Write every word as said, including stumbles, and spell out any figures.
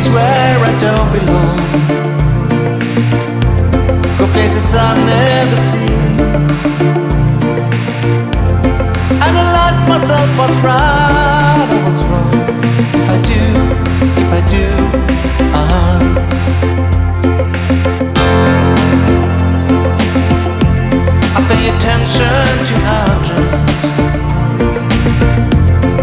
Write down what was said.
It's where I don't belong. Go places I've never seen. And I lost myself, what's right or what's wrong. If I do, if I do, uh-huh. I pay attention to how